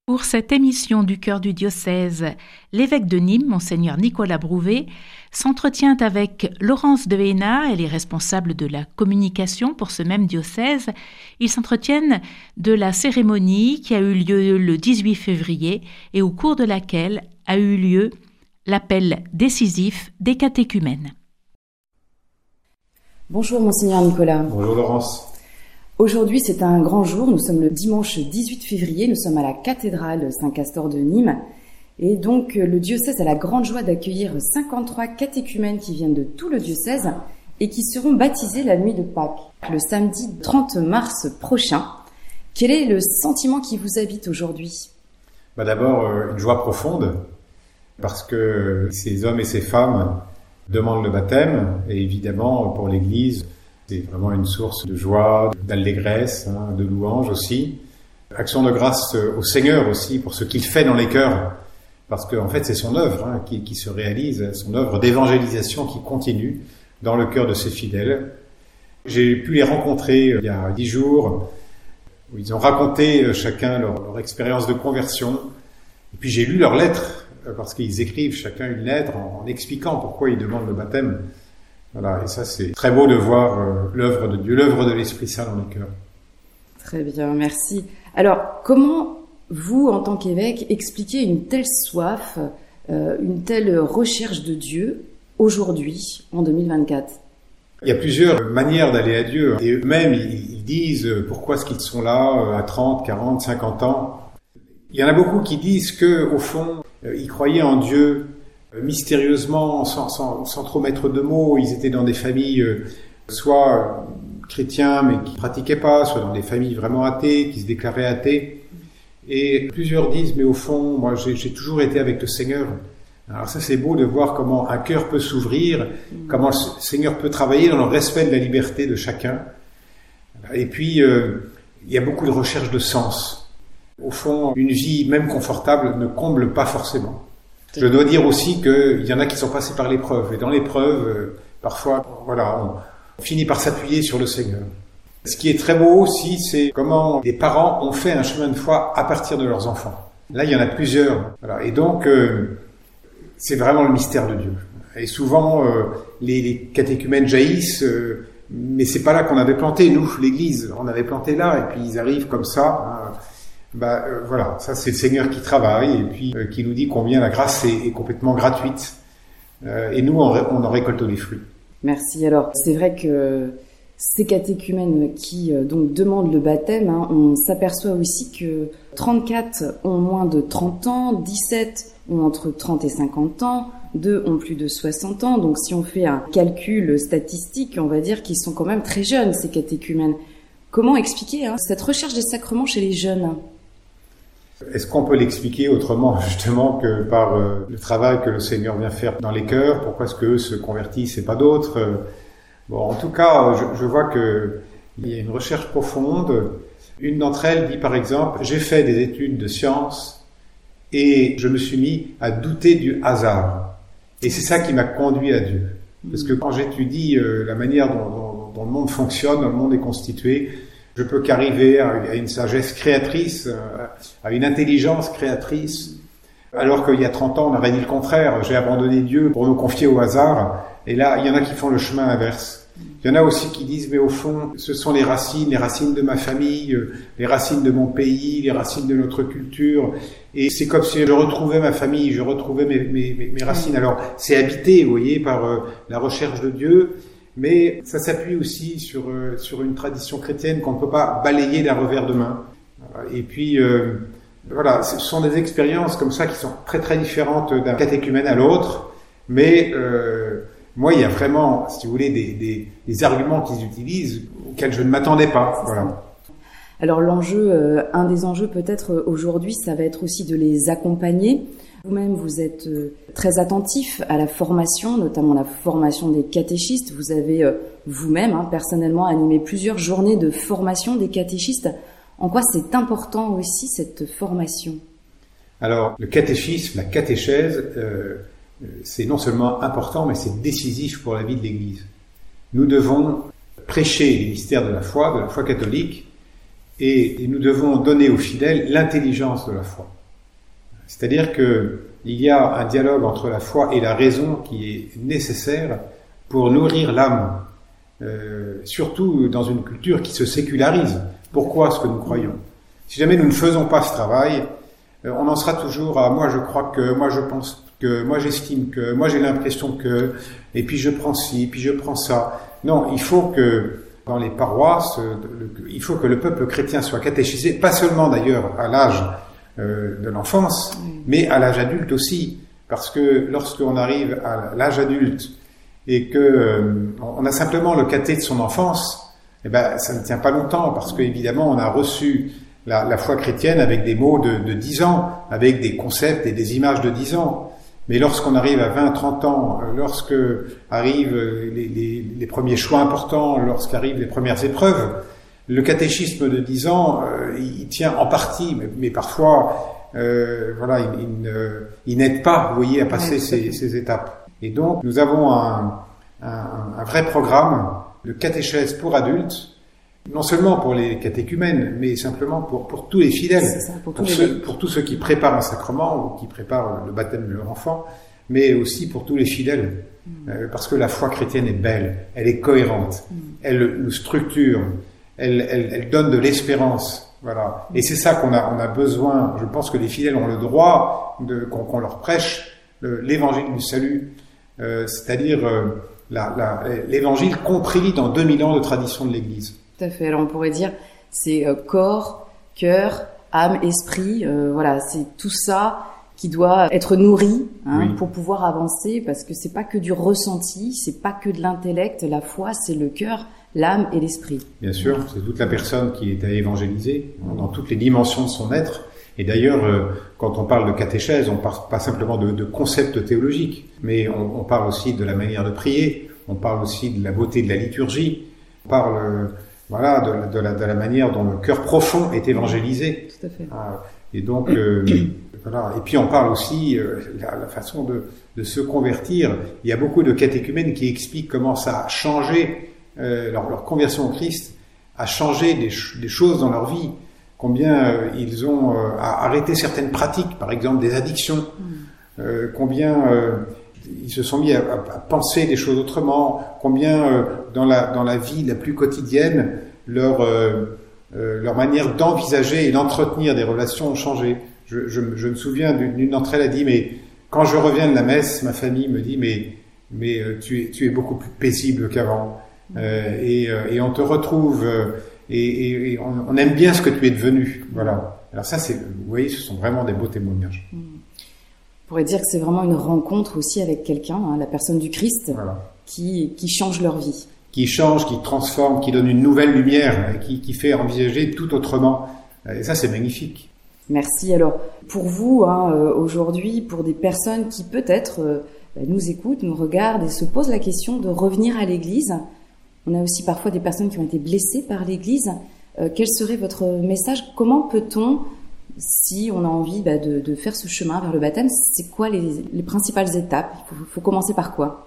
Pour cette émission du Cœur du diocèse, l'évêque de Nîmes, Monseigneur Nicolas Brouvet, s'entretient avec Laurence de Hénin, elle est responsable de la communication pour ce même diocèse. Ils s'entretiennent de la cérémonie qui a eu lieu le 18 février et au cours de laquelle a eu lieu l'appel décisif des catéchumènes. Bonjour Monseigneur Nicolas. Bonjour Laurence. Aujourd'hui, c'est un grand jour. Nous sommes le dimanche 18 février. Nous sommes à la cathédrale Saint-Castor de Nîmes. Et donc, le diocèse a la grande joie d'accueillir 53 catéchumènes qui viennent de tout le diocèse et qui seront baptisés la nuit de Pâques, le samedi 30 mars prochain. Quel est le sentiment qui vous habite aujourd'hui ? D'abord, une joie profonde, parce que ces hommes et ces femmes demandent le baptême. Et évidemment, pour l'Église, c'est vraiment une source de joie, d'allégresse, de louange aussi. Action de grâce au Seigneur aussi pour ce qu'il fait dans les cœurs. Parce qu'en fait, c'est son œuvre qui se réalise, son œuvre d'évangélisation qui continue dans le cœur de ses fidèles. J'ai pu les rencontrer il y a 10 jours, où ils ont raconté chacun leur expérience de conversion. Et puis j'ai lu leurs lettres, parce qu'ils écrivent chacun une lettre en expliquant pourquoi ils demandent le baptême. Voilà, et ça c'est très beau de voir l'œuvre de Dieu, l'œuvre de l'Esprit Saint dans les cœurs. Très bien, merci. Alors, comment vous, en tant qu'évêque, expliquez une telle soif, une telle recherche de Dieu aujourd'hui, en 2024 ? Il y a plusieurs manières d'aller à Dieu. Et eux-mêmes, ils disent pourquoi est-ce qu'ils sont là à 30, 40, 50 ans. Il y en a beaucoup qui disent que, au fond, ils croyaient en Dieu mystérieusement, sans trop mettre de mots. Ils étaient dans des familles soit chrétiens mais qui pratiquaient pas, soit dans des familles vraiment athées, qui se déclaraient athées. Et plusieurs disent, mais au fond, moi j'ai toujours été avec le Seigneur. Alors ça c'est beau de voir comment un cœur peut s'ouvrir, comment le Seigneur peut travailler dans le respect de la liberté de chacun. Et puis il y a beaucoup de recherche de sens. Au fond, une vie même confortable ne comble pas forcément. Je dois dire aussi qu'il y en a qui sont passés par l'épreuve. Et dans l'épreuve, parfois, on finit par s'appuyer sur le Seigneur. Ce qui est très beau aussi, c'est comment des parents ont fait un chemin de foi à partir de leurs enfants. Là, il y en a plusieurs. Voilà. Et donc, c'est vraiment le mystère de Dieu. Et souvent, les catéchumènes jaillissent, mais c'est pas là qu'on avait planté, nous, l'Église. On avait planté là, et puis ils arrivent comme ça. Voilà, ça c'est le Seigneur qui travaille, et puis qui nous dit combien la grâce est complètement gratuite. Et nous, on en récolte les fruits. Merci. Alors, c'est vrai que ces catéchumènes qui donc demandent le baptême, on s'aperçoit aussi que 34 ont moins de 30 ans, 17 ont entre 30 et 50 ans, 2 ont plus de 60 ans. Donc si on fait un calcul statistique, on va dire qu'ils sont quand même très jeunes, ces catéchumènes. Comment expliquer cette recherche des sacrements chez les jeunes ? Est-ce qu'on peut l'expliquer autrement, justement, que par le travail que le Seigneur vient faire dans les cœurs ? Pourquoi est-ce qu'eux se convertissent et pas d'autres ? En tout cas, je vois qu'il y a une recherche profonde. Une d'entre elles dit, par exemple, « J'ai fait des études de sciences et je me suis mis à douter du hasard. Et c'est ça qui m'a conduit à Dieu. » Parce que quand j'étudie la manière dont le monde fonctionne, dont le monde est constitué, je peux qu'arriver à une sagesse créatrice, à une intelligence créatrice, alors qu'il y a 30 ans, on aurait dit le contraire. J'ai abandonné Dieu pour me confier au hasard. Et là, il y en a qui font le chemin inverse. Il y en a aussi qui disent, mais au fond, ce sont les racines de ma famille, les racines de mon pays, les racines de notre culture. Et c'est comme si je retrouvais ma famille, je retrouvais mes racines. Alors, c'est habité, vous voyez, par la recherche de Dieu. Mais ça s'appuie aussi sur une tradition chrétienne qu'on ne peut pas balayer d'un revers de main. Et puis, ce sont des expériences comme ça qui sont très très différentes d'un catéchumène à l'autre. Mais moi, il y a vraiment, si vous voulez, des arguments qu'ils utilisent auxquels je ne m'attendais pas. Voilà. Alors l'enjeu, un des enjeux peut-être aujourd'hui, ça va être aussi de les accompagner. Vous-même, vous êtes très attentif à la formation, notamment la formation des catéchistes. Vous avez vous-même, personnellement, animé plusieurs journées de formation des catéchistes. En quoi c'est important aussi cette formation ? Alors, le catéchisme, la catéchèse, c'est non seulement important, mais c'est décisif pour la vie de l'Église. Nous devons prêcher les mystères de la foi catholique, et nous devons donner aux fidèles l'intelligence de la foi. C'est-à-dire que il y a un dialogue entre la foi et la raison qui est nécessaire pour nourrir l'âme, surtout dans une culture qui se sécularise. Pourquoi ce que nous croyons? Si jamais nous ne faisons pas ce travail, on en sera toujours à moi je crois que, moi je pense que, moi j'estime que, moi j'ai l'impression que, et puis je prends ci, puis je prends ça. Non, il faut que dans les paroisses, il faut que le peuple chrétien soit catéchisé, pas seulement d'ailleurs à l'âge de l'enfance, mais à l'âge adulte aussi, parce que lorsqu'on arrive à l'âge adulte et que on a simplement le caté de son enfance, eh ben ça ne tient pas longtemps, parce que évidemment on a reçu la foi chrétienne avec des mots de 10 ans, avec des concepts et des images de 10 ans. Mais lorsqu'on arrive à 20, 30 ans, lorsque arrivent les premiers choix importants, lorsqu'arrivent les premières épreuves, le catéchisme de 10 ans, il tient en partie, mais parfois, voilà, il n'aide pas, vous voyez, à passer ces étapes. Et donc, nous avons un vrai programme de catéchèse pour adultes, non seulement pour les catéchumènes, mais simplement pour tous les fidèles, ça, pour tous ceux qui préparent un sacrement ou qui préparent le baptême de leur enfant, mais aussi pour tous les fidèles, parce que la foi chrétienne est belle, elle est cohérente, elle nous structure, elle donne de l'espérance, voilà. Et c'est ça qu'on a besoin. Je pense que les fidèles ont le droit qu'on leur prêche l'évangile du salut, c'est-à-dire l'évangile compris dans 2000 ans de tradition de l'Église. Tout à fait. Alors on pourrait dire c'est corps, cœur, âme, esprit. Voilà, c'est tout ça qui doit être nourri pour pouvoir avancer, parce que c'est pas que du ressenti, c'est pas que de l'intellect. La foi, c'est le cœur, l'âme et l'esprit. Bien sûr, c'est toute la personne qui est à évangéliser dans toutes les dimensions de son être. Et d'ailleurs, quand on parle de catéchèse, on parle pas simplement de concepts théologiques, mais on parle aussi de la manière de prier, on parle aussi de la beauté de la liturgie, on parle voilà, de la manière dont le cœur profond est évangélisé. Tout à fait. Et donc, voilà. Et puis on parle aussi la façon de se convertir. Il y a beaucoup de catéchumènes qui expliquent comment ça a changé leur conversion au Christ, a changé des choses dans leur vie. Combien ils ont arrêté certaines pratiques, par exemple des addictions. Combien ils se sont mis à penser des choses autrement, combien dans la vie la plus quotidienne, leur manière d'envisager et d'entretenir des relations ont changé. Je me souviens d'une d'entre elles a dit, mais quand je reviens de la messe, ma famille me dit, mais tu es beaucoup plus paisible qu'avant, et on te retrouve, et on aime bien ce que tu es devenu. Voilà. Alors ça, vous voyez, ce sont vraiment des beaux témoignages. On pourrait dire que c'est vraiment une rencontre aussi avec quelqu'un, la personne du Christ, voilà, qui change leur vie. Qui change, qui transforme, qui donne une nouvelle lumière, qui fait envisager tout autrement. Et ça, c'est magnifique. Merci. Alors, pour vous, aujourd'hui, pour des personnes qui peut-être nous écoutent, nous regardent et se posent la question de revenir à l'Église, on a aussi parfois des personnes qui ont été blessées par l'Église. Quel serait votre message? Comment peut-on, si on a envie de faire ce chemin vers le baptême, c'est quoi les principales étapes? Il faut commencer par quoi?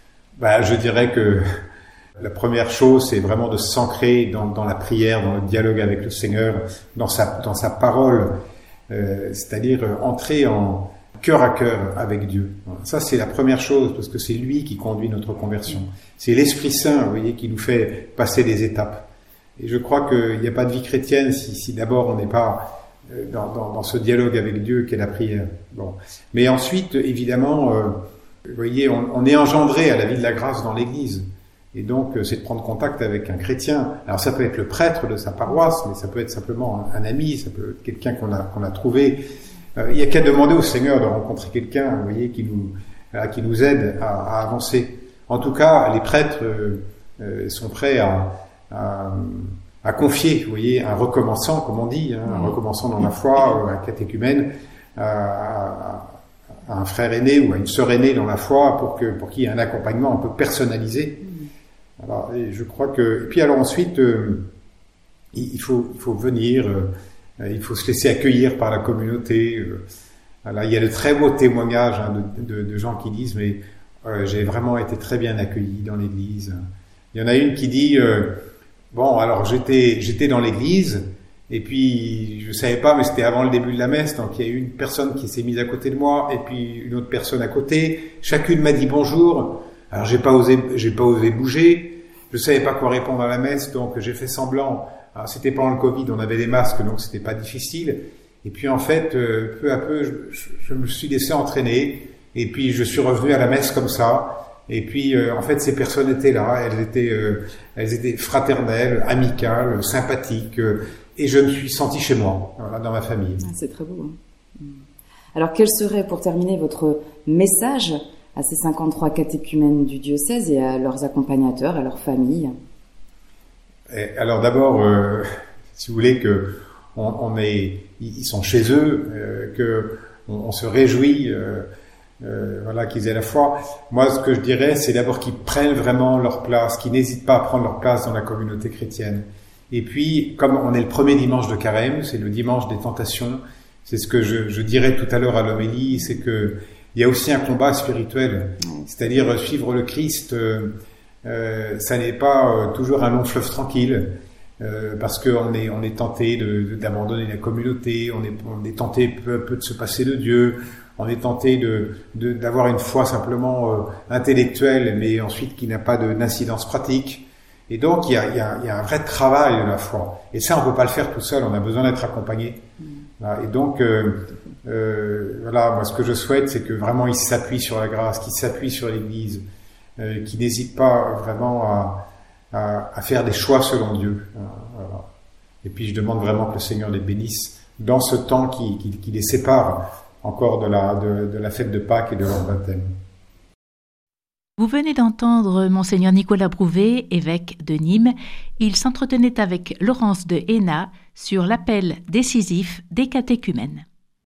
Je dirais que la première chose, c'est vraiment de s'ancrer dans la prière, dans le dialogue avec le Seigneur, dans sa parole, c'est-à-dire entrer en cœur à cœur avec Dieu. Ça, c'est la première chose, parce que c'est lui qui conduit notre conversion. C'est l'Esprit Saint, vous voyez, qui nous fait passer des étapes. Et je crois qu'il n'y a pas de vie chrétienne si d'abord on n'est pas dans ce dialogue avec Dieu qu'est la prière. Bon. Mais ensuite, évidemment, vous voyez, on est engendré à la vie de la grâce dans l'Église. Et donc, c'est de prendre contact avec un chrétien. Alors, ça peut être le prêtre de sa paroisse, mais ça peut être simplement un ami, ça peut être quelqu'un qu'on a trouvé. Il n'y a qu'à demander au Seigneur de rencontrer quelqu'un, vous voyez, qui nous aide à avancer. En tout cas, les prêtres sont prêts à confier, vous voyez, un recommençant, comme on dit, un recommençant dans la foi, un catéchumène, à un frère aîné ou à une sœur aînée dans la foi, pour qu'il y ait un accompagnement un peu personnalisé. Voilà, et je crois que, et puis alors ensuite, il faut venir, il faut se laisser accueillir par la communauté. Voilà, il y a de très beaux témoignages de gens qui disent, mais j'ai vraiment été très bien accueilli dans l'église. Il y en a une qui dit, bon, alors j'étais dans l'église, Et puis, je savais pas, mais c'était avant le début de la messe, donc il y a eu une personne qui s'est mise à côté de moi, et puis une autre personne à côté. Chacune m'a dit bonjour. Alors j'ai pas osé bouger. Je savais pas quoi répondre à la messe, donc j'ai fait semblant. Alors, c'était pendant le Covid, on avait des masques, donc c'était pas difficile. Et puis en fait, peu à peu, je me suis laissé entraîner. Et puis je suis revenu à la messe comme ça. Et puis en fait, ces personnes étaient là. Elles étaient fraternelles, amicales, sympathiques. Et je me suis senti chez moi, voilà, dans ma famille. Ah, c'est très beau. Hein. Alors quel serait, pour terminer, votre message à ces 53 catéchumènes du diocèse et à leurs accompagnateurs, à leurs familles? Alors d'abord, si vous voulez, ils sont chez eux, on se réjouit, voilà, qu'ils aient la foi. Moi, ce que je dirais, c'est d'abord qu'ils prennent vraiment leur place, qu'ils n'hésitent pas à prendre leur place dans la communauté chrétienne. Et puis, comme on est le premier dimanche de Carême, c'est le dimanche des tentations, c'est ce que je dirais tout à l'heure à l'homélie, c'est que il y a aussi un combat spirituel, c'est-à-dire suivre le Christ. Ça n'est pas toujours un long fleuve tranquille, parce qu'on est tenté d'abandonner la communauté, on est tenté peu à peu de se passer de Dieu, on est tenté d'avoir une foi simplement intellectuelle, mais ensuite qui n'a pas d'incidence pratique. Et donc il y a un vrai travail de la foi. Et ça, on peut pas le faire tout seul, on a besoin d'être accompagné. Voilà. Et donc voilà, moi ce que je souhaite, c'est que vraiment ils s'appuient sur la grâce, qu'ils s'appuient sur l'Église, qui n'hésite pas vraiment à faire des choix selon Dieu. Voilà. Et puis je demande vraiment que le Seigneur les bénisse dans ce temps qui les sépare encore de la fête de Pâques et de leur baptême. Vous venez d'entendre Monseigneur Nicolas Brouvé, évêque de Nîmes. Il s'entretenait avec Laurence de Hénin sur l'appel décisif des catéchumènes.